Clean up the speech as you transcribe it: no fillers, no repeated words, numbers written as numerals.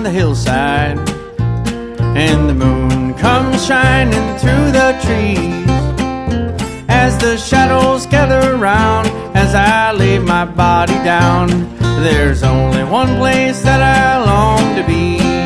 the hillside, and the moon comes shining through the trees. As the shadows gather round, as I lay my body down, there's only one place that I long to be.